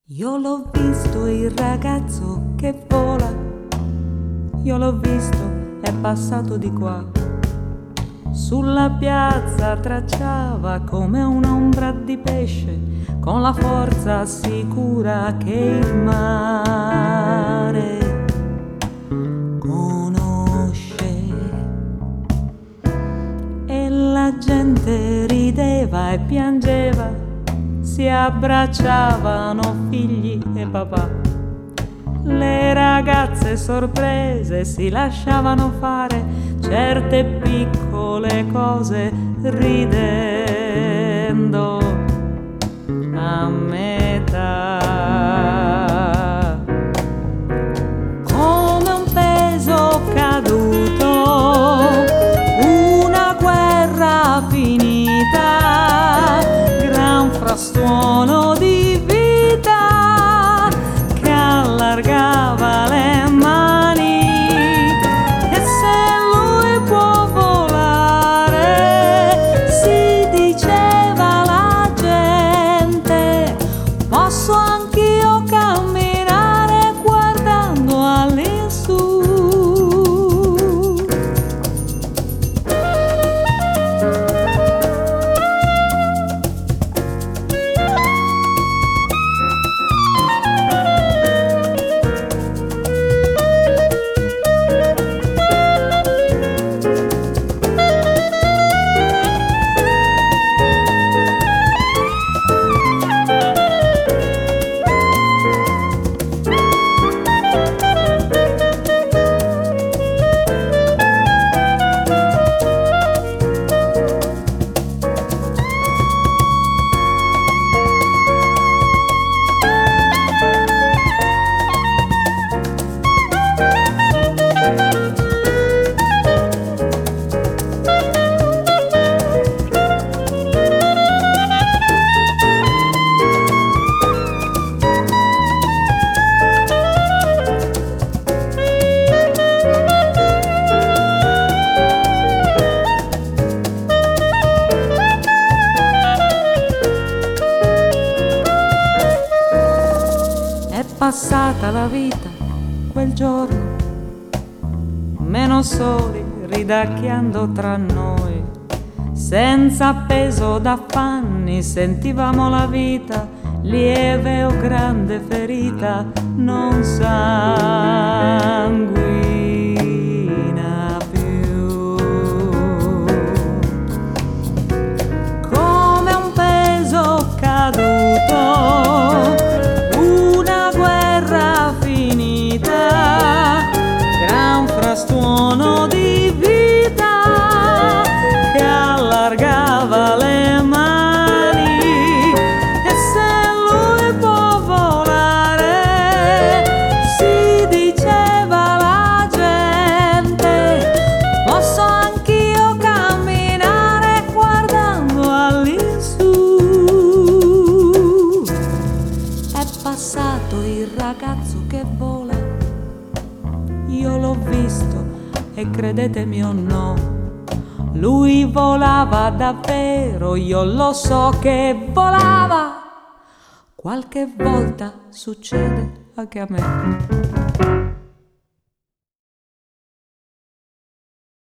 Io l'ho visto il ragazzo che vola, io l'ho visto, è passato di qua. Sulla piazza tracciava come un'ombra di pesce, con la forza sicura che il mare conosce. E la gente rideva e piangeva, si abbracciavano figli e papà. Le ragazze sorprese si lasciavano fare certe piccole cose ridendo a metà. Come un peso caduto, una guerra finita, gran frastuono di vita che allargava le mani. E se lui può volare, si diceva la gente, posso anch'io camminare guardando all'insù. Passata la vita quel giorno, meno soli ridacchiando tra noi, senza peso d'affanni sentivamo la vita, lieve o grande ferita non sanguina più. Come un peso caduto, frastuono di vita che allargava le mani. E se lui può volare, si diceva la gente, posso anch'io camminare guardando all'insù. È passato il ragazzo che vola, io l'ho visto e credetemi o no, lui volava davvero, io lo so che volava. Qualche volta succede anche a me.